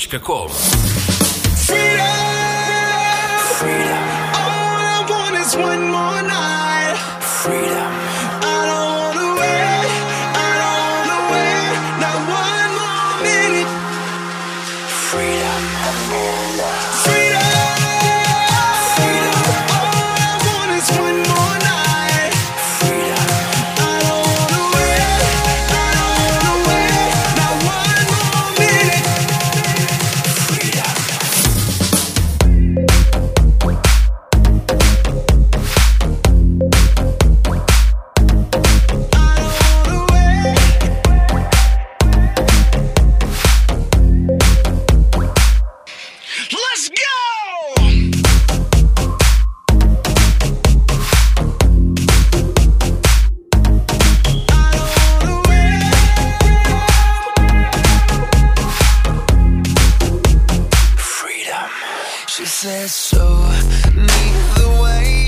radiomoscow.com. Freedom. All I want is one more night. Freedom. I don't wanna wait. I don't wanna wait. Not one more minute. Freedom. Freedom. Freedom. All I want is one more night. Freedom. I don't wanna wait. I don't wanna wait. Not one more minute. Freedom. Let's go! Freedom. She says, show me the way.